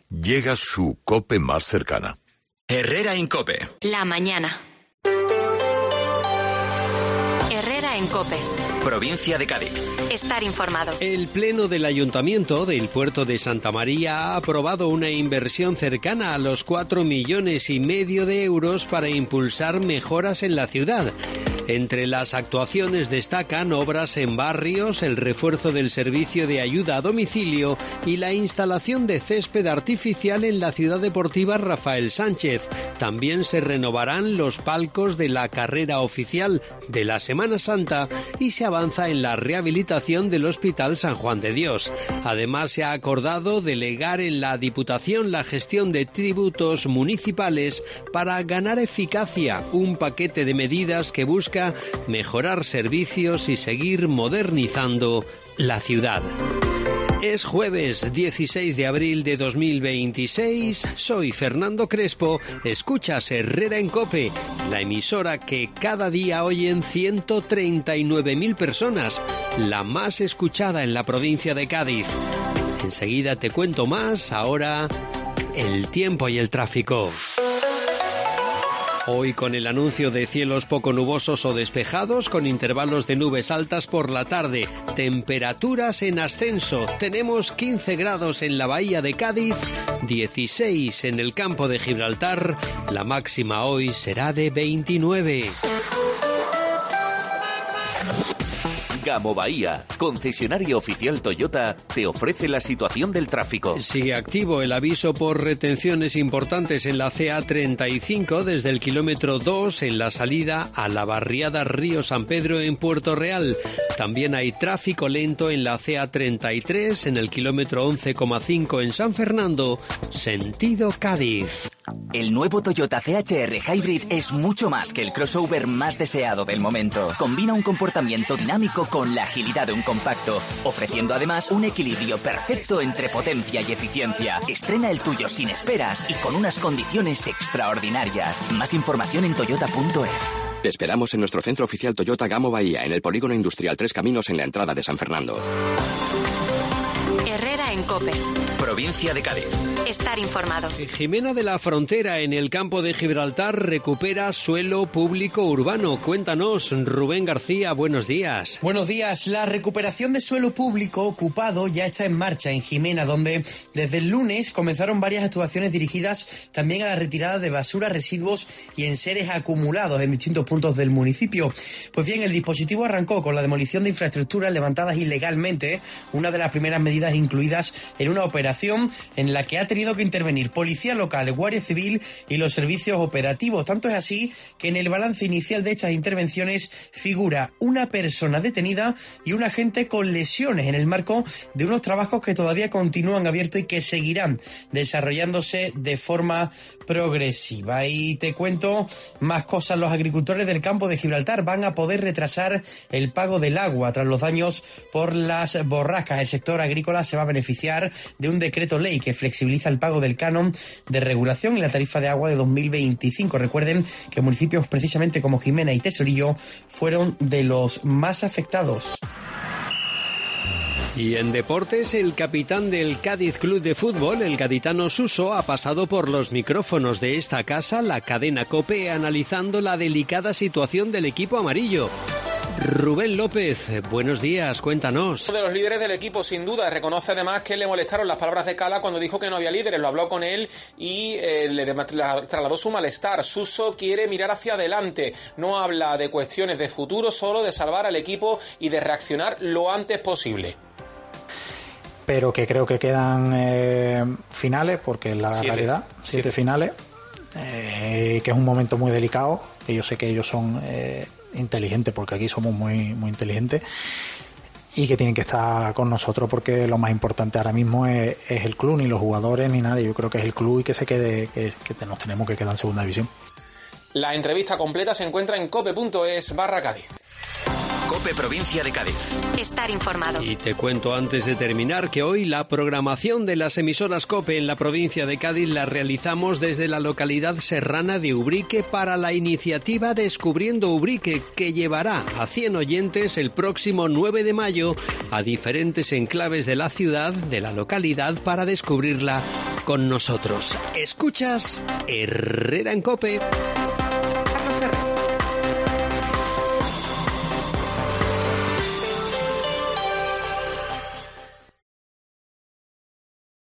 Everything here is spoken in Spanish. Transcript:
llega su COPE más cercana. Herrera en COPE. La mañana. Herrera en COPE. Provincia de Cádiz. Estar informado. El Pleno del Ayuntamiento del Puerto de Santa María ha aprobado una inversión cercana a los 4,5 millones de euros para impulsar mejoras en la ciudad. Entre las actuaciones destacan obras en barrios, el refuerzo del servicio de ayuda a domicilio y la instalación de césped artificial en la ciudad deportiva Rafael Sánchez. También se renovarán los palcos de la carrera oficial de la Semana Santa y se avanza en la rehabilitación del Hospital San Juan de Dios. Además, se ha acordado delegar en la Diputación la gestión de tributos municipales para ganar eficacia, un paquete de medidas que busca mejorar servicios y seguir modernizando la ciudad. Es jueves 16 de abril de 2026, soy Fernando Crespo, escuchas Herrera en COPE, la emisora que cada día oyen 139.000 personas, la más escuchada en la provincia de Cádiz. Enseguida te cuento más, ahora el tiempo y el tráfico. Hoy con el anuncio de cielos poco nubosos o despejados, con intervalos de nubes altas por la tarde. Temperaturas en ascenso. Tenemos 15 grados en la bahía de Cádiz, 16 en el campo de Gibraltar. La máxima hoy será de 29. Gamo Bahía, concesionario oficial Toyota, te ofrece la situación del tráfico. Sigue activo el aviso por retenciones importantes en la CA35 desde el kilómetro 2 en la salida a la barriada Río San Pedro en Puerto Real. También hay tráfico lento en la CA33 en el kilómetro 11,5 en San Fernando, sentido Cádiz. El nuevo Toyota CHR Hybrid es mucho más que el crossover más deseado del momento. Combina un comportamiento dinámico con la agilidad de un compacto, ofreciendo además un equilibrio perfecto entre potencia y eficiencia. Estrena el tuyo sin esperas y con unas condiciones extraordinarias. Más información en toyota.es. Te esperamos en nuestro centro oficial Toyota Gamo Bahía, en el Polígono Industrial Tres Caminos, en la entrada de San Fernando. Herrera en COPE. Provincia de Cádiz. Estar informado. Jimena de la Frontera, en el campo de Gibraltar, recupera suelo público urbano. Cuéntanos, Rubén García, buenos días. Buenos días. La recuperación de suelo público ocupado ya está en marcha en Jimena, donde desde el lunes comenzaron varias actuaciones dirigidas también a la retirada de basura, residuos y enseres acumulados en distintos puntos del municipio. Pues bien, el dispositivo arrancó con la demolición de infraestructuras levantadas ilegalmente, una de las primeras medidas incluidas en una operación en la que ha tenido que intervenir policía local, guardia civil y los servicios operativos. Tanto es así que en el balance inicial de estas intervenciones figura una persona detenida y un agente con lesiones en el marco de unos trabajos que todavía continúan abiertos y que seguirán desarrollándose de forma progresiva. Y te cuento más cosas. Los agricultores del campo de Gibraltar van a poder retrasar el pago del agua tras los daños por las borrascas. El sector agrícola se va a beneficiar de un decreto ley que flexibiliza el pago del canon de regulación y la tarifa de agua de 2025. Recuerden que municipios precisamente como Jimena y Tesorillo fueron de los más afectados. Y en deportes, el capitán del Cádiz Club de Fútbol, el gaditano Suso, ha pasado por los micrófonos de esta casa, la cadena COPE, analizando la delicada situación del equipo amarillo. Rubén López, buenos días, cuéntanos. Uno de los líderes del equipo, sin duda, reconoce además que le molestaron las palabras de Cala cuando dijo que no había líderes. Lo habló con él y le trasladó su malestar. Suso quiere mirar hacia adelante, no habla de cuestiones de futuro, solo de salvar al equipo y de reaccionar lo antes posible. Pero que creo que quedan finales, porque es la realidad, 7 finales, que es un momento muy delicado, que yo sé que ellos son inteligentes, porque aquí somos muy, muy inteligentes, y que tienen que estar con nosotros, porque lo más importante ahora mismo es el club, ni los jugadores ni nadie. Yo creo que es el club y que se quede, que nos tenemos que quedar en segunda división. La entrevista completa se encuentra en cope.es/Cádiz. COPE Provincia de Cádiz. Estar informado. Y te cuento antes de terminar que hoy la programación de las emisoras COPE en la provincia de Cádiz la realizamos desde la localidad serrana de Ubrique para la iniciativa Descubriendo Ubrique, que llevará a 100 oyentes el próximo 9 de mayo a diferentes enclaves de la ciudad, de la localidad, para descubrirla con nosotros. Escuchas Herrera en COPE.